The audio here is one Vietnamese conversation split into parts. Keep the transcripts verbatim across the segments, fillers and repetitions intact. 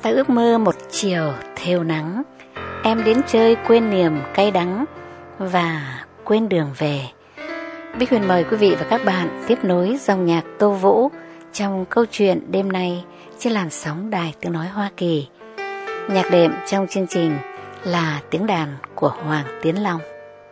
Ta ước mơ một chiều thều nắng, em đến chơi quên niềm cay đắng và quên đường về. Bích Huyền mời quý vị và các bạn tiếp nối dòng nhạc Tô Vũ trong câu chuyện đêm nay trên làn sóng Đài Tiếng Nói Hoa Kỳ. Nhạc đệm trong chương trình là tiếng đàn của Hoàng Tiến Long.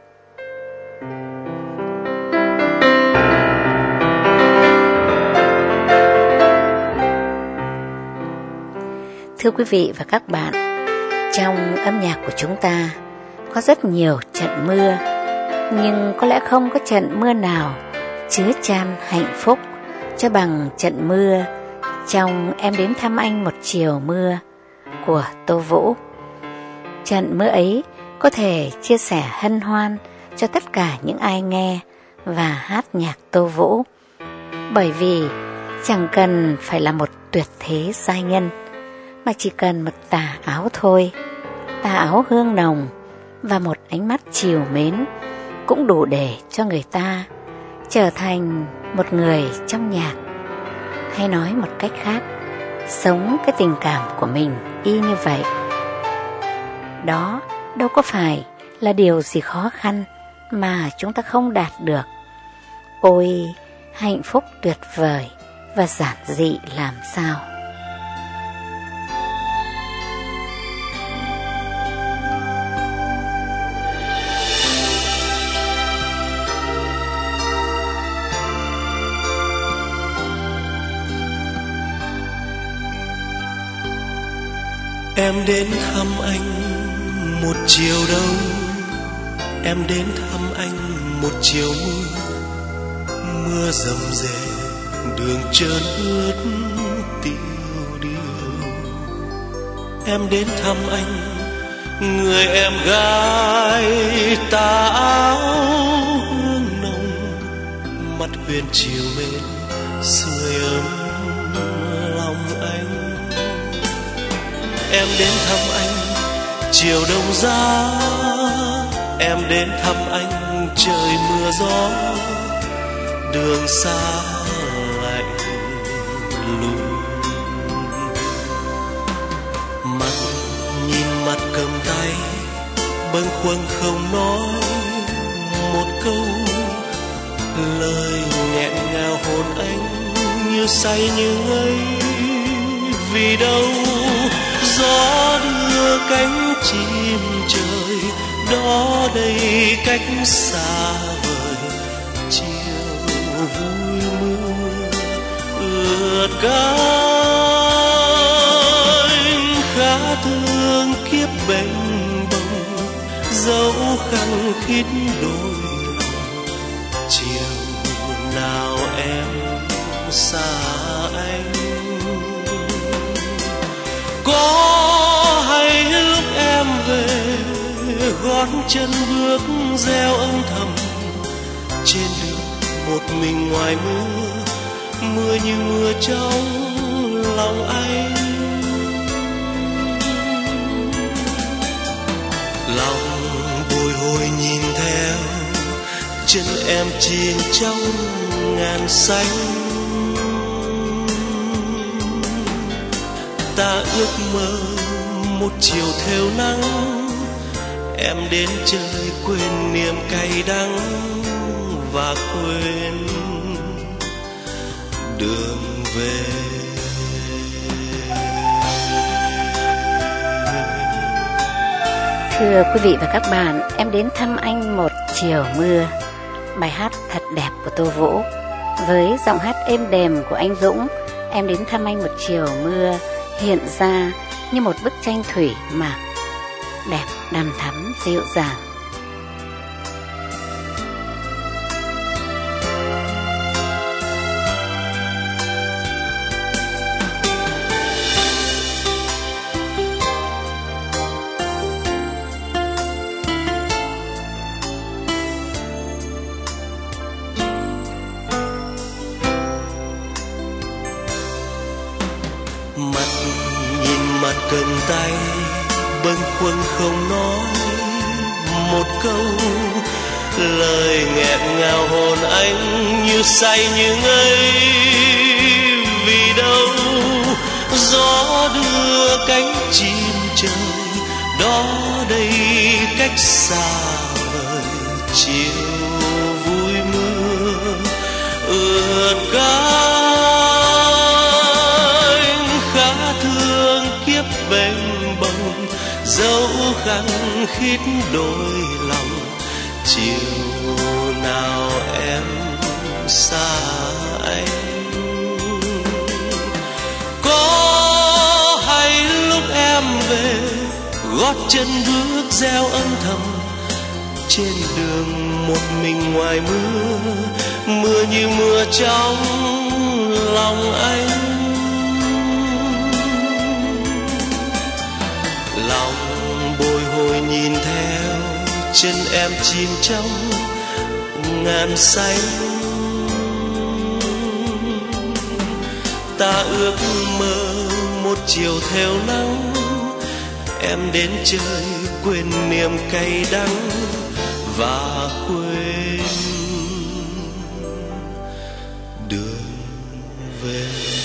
Thưa quý vị và các bạn, trong âm nhạc của chúng ta có rất nhiều trận mưa, nhưng có lẽ không có trận mưa nào chứa chan hạnh phúc cho bằng trận mưa trong Em Đến Thăm Anh Một Chiều Mưa của Tô Vũ. Trận mưa ấy có thể chia sẻ hân hoan cho tất cả những ai nghe và hát nhạc Tô Vũ, bởi vì chẳng cần phải là một tuyệt thế giai nhân, mà chỉ cần một tà áo thôi, tà áo hương nồng và một ánh mắt trìu mến cũng đủ để cho người ta trở thành một người trong nhạc. Hay nói một cách khác, sống cái tình cảm của mình y như vậy. Đó đâu có phải là điều gì khó khăn mà chúng ta không đạt được. Ôi, hạnh phúc tuyệt vời và giản dị làm sao. Em đến thăm anh một chiều đông, em đến thăm anh một chiều mưa. Mưa rầm rề, đường trơn ướt tiêu điều. Em đến thăm anh, người em gái tà áo hương nồng. Mắt huyền chiều mến sưởi ấm lòng anh. Em đến thăm anh chiều đông giá, em đến thăm anh trời mưa gió. Đường xa lạnh lùng, mặt nhìn mặt cầm tay, bâng khuâng không nói một câu. Lời nghẹn ngào hồn anh như say như ngây. Vì đâu gió đưa cánh chim trời, đó đây cách xa vời. Chiều vui mưa ướt cánh, khá thương kiếp bềnh bồng, dẫu khăng khít đôi lòng. Chiều nào em xa anh, có hay lúc em về gót chân bước reo âm thầm trên đường một mình ngoài mưa. Mưa như mưa trong lòng anh, lòng bồi hồi nhìn theo chân em chìm trong ngàn xanh. Ta ước mơ một chiều thều nắng, em đến chơi quên niềm cay đắng và quên đường về. Thưa quý vị và các bạn, Em Đến Thăm Anh Một Chiều Mưa, bài hát thật đẹp của Tô Vũ với giọng hát êm đềm của anh Dũng. Em Đến Thăm Anh Một Chiều Mưa hiện ra như một bức tranh thủy mặc đẹp đằm thắm dịu dàng. Mặt nhìn mặt cầm tay, bâng khuâng không nói một câu. Lời nghẹn ngào hồn anh như say như ngây. Vì đâu gió đưa cánh xa vời chiều vui mưa ướt cánh khá thương kiếp bềnh bồng dẫu khăng khít đôi lòng chiều nào em xa anh. Có hay lúc em về gót chân bước gieo âm thầm trên đường một mình ngoài mưa, mưa như mưa trong lòng anh. Lòng bồi hồi nhìn theo chân em chìm trong ngàn xanh. Ta ước mơ một chiều theo nắng em đến chơi quên niềm cay đắng và quên đường về.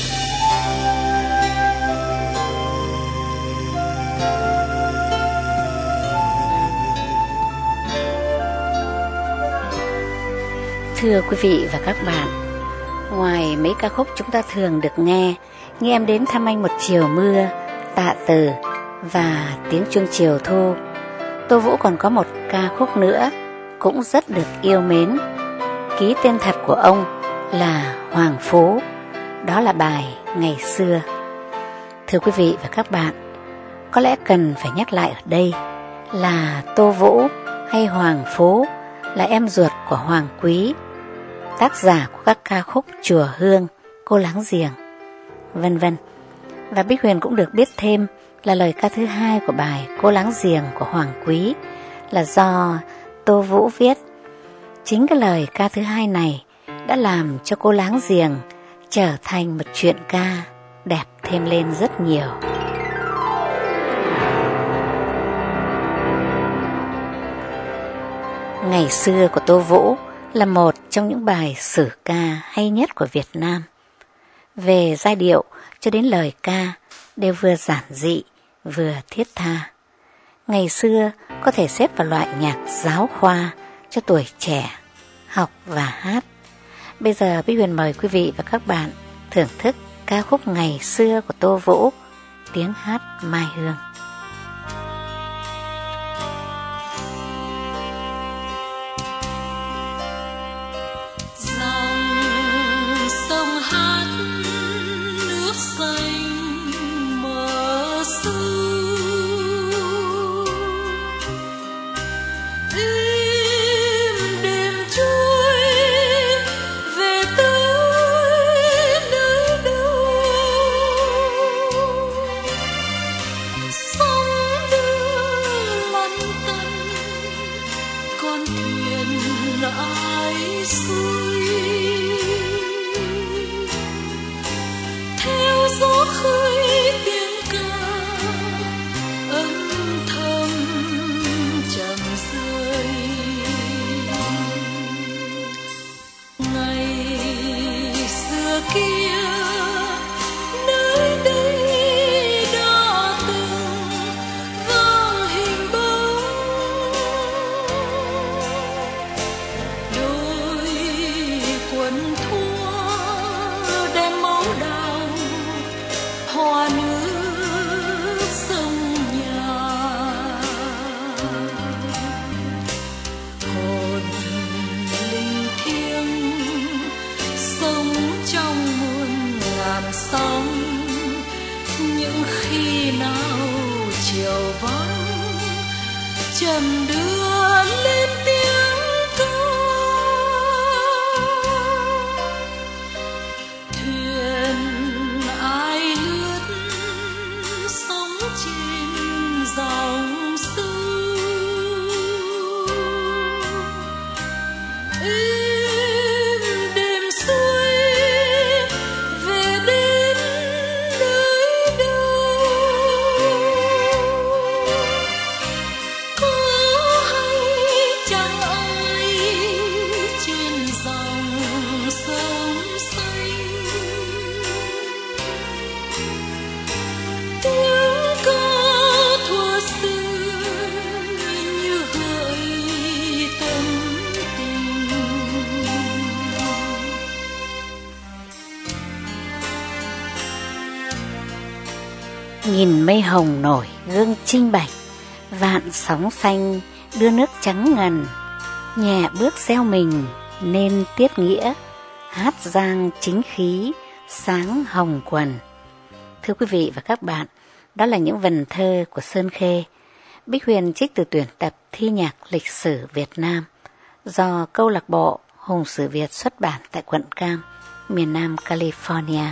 Thưa quý vị và các bạn, ngoài mấy ca khúc chúng ta thường được nghe như Em Đến Thăm Anh Một Chiều Mưa, Tạ Từ và Tiếng Chuông Chiều Thu, Tô Vũ còn có một ca khúc nữa cũng rất được yêu mến. Ký tên thật của ông là Hoàng Phú, đó là bài Ngày Xưa. Thưa quý vị và các bạn, có lẽ cần phải nhắc lại ở đây là Tô Vũ hay Hoàng Phú là em ruột của Hoàng Quý, tác giả của các ca khúc Chùa Hương, Cô Láng Giềng, vân vân. Và Bích Huyền cũng được biết thêm là lời ca thứ hai của bài Cô Láng Giềng của Hoàng Quý là do Tô Vũ viết. Chính cái lời ca thứ hai này đã làm cho Cô Láng Giềng trở thành một truyện ca đẹp thêm lên rất nhiều. Ngày Xưa của Tô Vũ là một trong những bài sử ca hay nhất của Việt Nam. Về giai điệu cho đến lời ca đều vừa giản dị, vừa thiết tha. Ngày Xưa có thể xếp vào loại nhạc giáo khoa cho tuổi trẻ học và hát. Bây giờ Bích Huyền mời quý vị và các bạn thưởng thức ca khúc Ngày Xưa của Tô Vũ, tiếng hát Mai Hương. trầm đưa lên tiếng ca. Thuyền ai lướt sóng trên dòng sông, êm đêm xuôi về đến nơi đâu. Có hay Nghìn mây hồng nổi gương trinh bạch, vạn sóng xanh đưa nước trắng ngần. Nhẹ bước gieo mình nên tiết nghĩa, hát giang chính khí sáng hồng quần. Thưa quý vị và các bạn, đó là những vần thơ của Sơn Khê. Bích Huyền trích từ tuyển tập Thi nhạc lịch sử Việt Nam do câu lạc bộ Hùng Sử Việt xuất bản tại quận Cam, miền Nam California.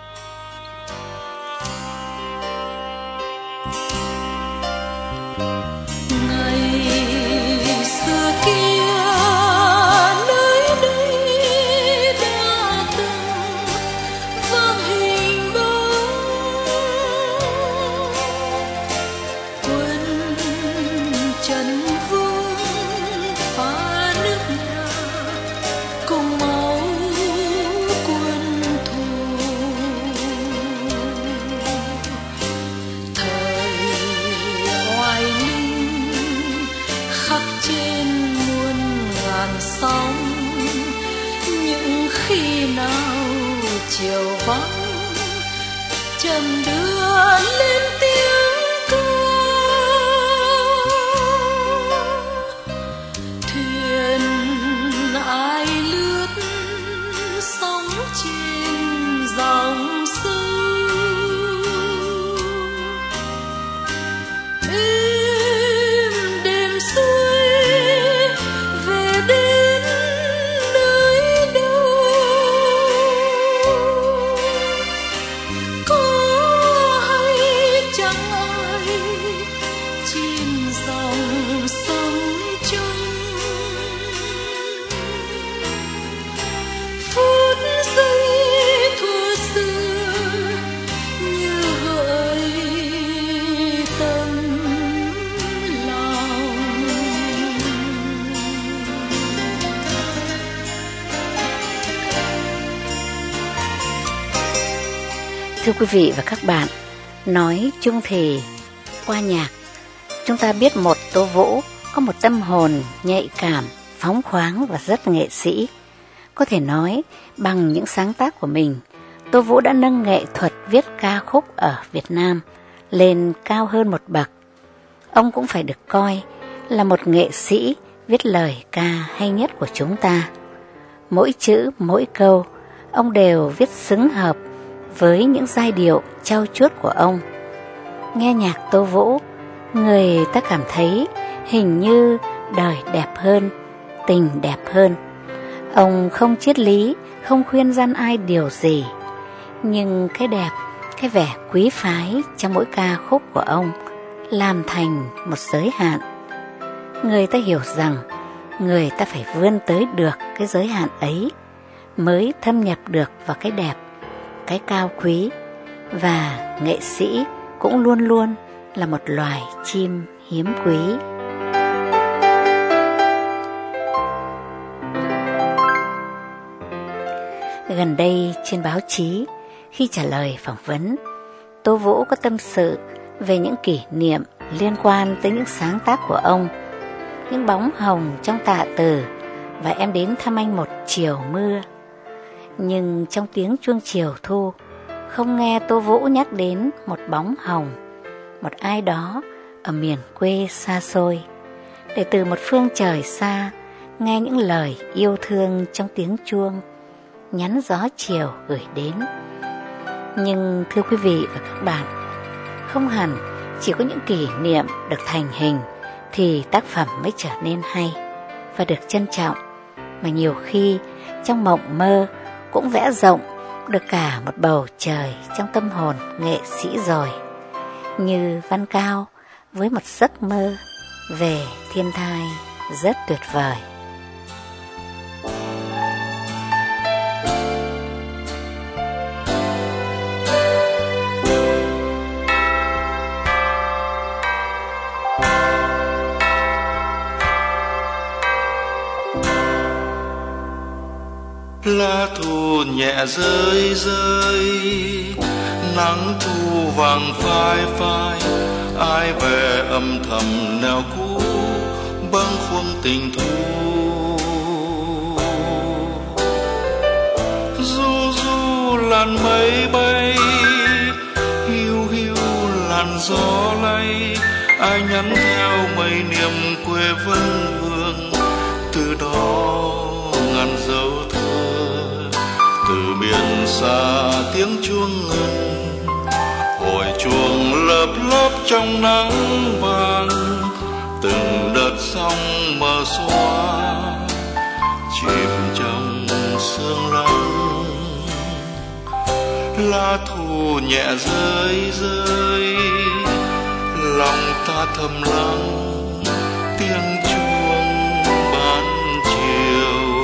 Chiều vắng trần đưa lên tiếng ca, thuyền ai lướt sóng trên dòng sông, êm đêm xuôi về đến nơi đâu. Thưa quý vị và các bạn, nói chung thì qua nhạc, chúng ta biết một Tố Vũ có một tâm hồn nhạy cảm, phóng khoáng và rất nghệ sĩ. Có thể nói, bằng những sáng tác của mình, Tố Vũ đã nâng nghệ thuật viết ca khúc ở Việt Nam lên cao hơn một bậc. Ông cũng phải được coi là một nghệ sĩ viết lời ca hay nhất của chúng ta. Mỗi chữ, mỗi câu, ông đều viết xứng hợp với những giai điệu trau chuốt của ông. Nghe nhạc Tố Vũ, người ta cảm thấy hình như đời đẹp hơn, tình đẹp hơn. Ông không triết lý, không khuyên gian ai điều gì, nhưng cái đẹp, cái vẻ quý phái trong mỗi ca khúc của ông làm thành một giới hạn. Người ta hiểu rằng người ta phải vươn tới được cái giới hạn ấy mới thâm nhập được vào cái đẹp, cái cao quý. Và nghệ sĩ cũng luôn luôn là một loài chim hiếm quý. Gần đây trên báo chí, khi trả lời phỏng vấn, Tố Vũ có tâm sự về những kỷ niệm liên quan tới những sáng tác của ông, những bóng hồng trong tạ từ và Em đến thăm anh một chiều mưa. Nhưng trong tiếng chuông chiều thu, không nghe Tố Vũ nhắc đến một bóng hồng, một ai đó ở miền quê xa xôi, để từ một phương trời xa nghe những lời yêu thương trong tiếng chuông, nhắn gió chiều gửi đến. Nhưng thưa quý vị và các bạn, không hẳn chỉ có những kỷ niệm được thành hình thì tác phẩm mới trở nên hay và được trân trọng, mà nhiều khi trong mộng mơ cũng vẽ rộng được cả một bầu trời trong tâm hồn nghệ sĩ rồi. Như Văn Cao với một giấc mơ về thiên thai rất tuyệt vời. Lá thu nhẹ rơi rơi, nắng thu vàng phai phai, ai về âm thầm nẻo cũ bâng khuâng tình thu. Du du làn mây bay, hiu hiu gió lay, ai nhắn theo mây niềm quê vân vương. Từ đó ngàn dấu thơ, từ biển xa tiếng chuông ngân, hồi chuông lấp lấp trong nắng vàng, từng đợt sóng mờ xóa chìm trong sương lắng. Lá thu nhẹ rơi rơi, lòng ta thầm lắng tiếng chuông ban chiều.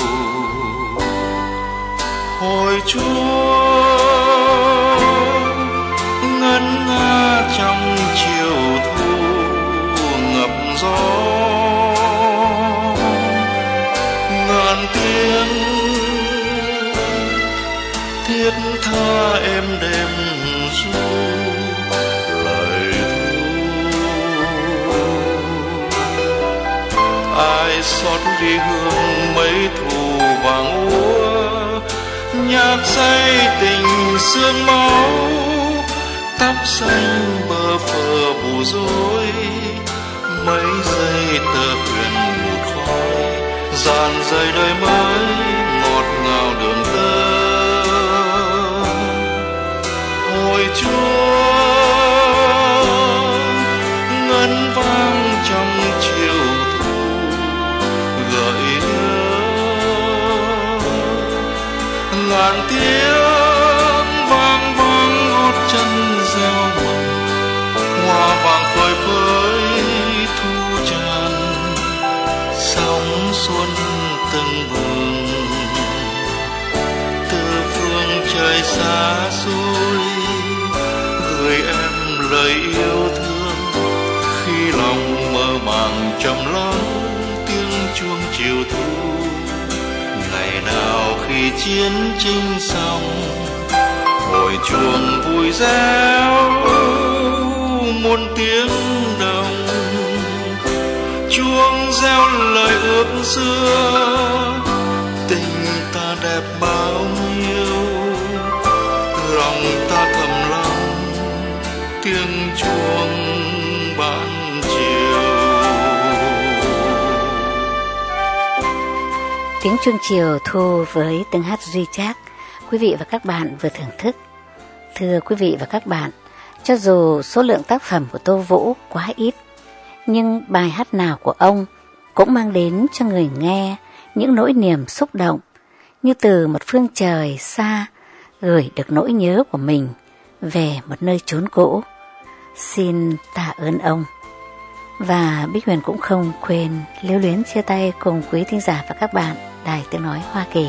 Hồi chuông ngân nga trong chiều thu ngập gió, ngàn tiếng thiết tha êm đềm ru lời thu. Ai xót ly hương mấy thu vàng úa, nhạc say tình sương máu, tóc xanh bơ phờ bù rối, mấy giây tơ huyền một khói, dàn dây đời mới ngọt ngào đường tơ. Hồi chuông ngân vang trong chiều thu gợi nhớ, ngàn tiếng vang vang gót chân gieo mầm, hoa vàng phơi phới thu tràn, sóng xuân từng bừng từ phương trời xa xôi, gửi em lời yêu thương khi lòng mơ màng trầm lắng tiếng chuông chiều thu. Ngày nào khi chiến tranh xong, hồi chuông vui réo muôn tiếng đồng, chuông reo lời ước xưa, tình ta đẹp bao nhiêu, lòng ta thầm lắng tiếng chuông ban chiều. Tiếng chuông chiều thu với tiếng hát duy trác, quý vị và các bạn vừa thưởng thức. Thưa quý vị và các bạn, cho dù số lượng tác phẩm của Tô Vũ quá ít, nhưng bài hát nào của ông cũng mang đến cho người nghe những nỗi niềm xúc động, như từ một phương trời xa gửi được nỗi nhớ của mình về một nơi chốn cũ. Xin tạ ơn ông. Và Bích Huyền cũng không quên lưu luyến chia tay cùng quý thính giả và các bạn Đài Tiếng Nói Hoa Kỳ.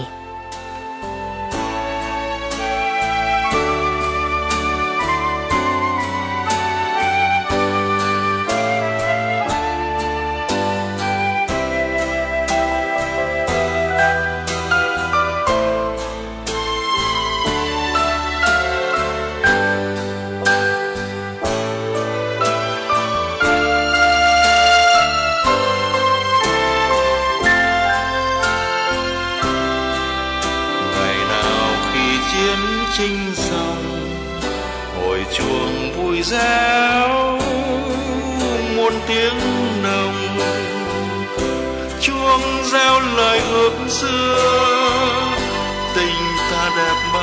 Chinh xong, hồi chuông vui réo muôn tiếng nồng, chuông reo lời ước xưa, tình ta đẹp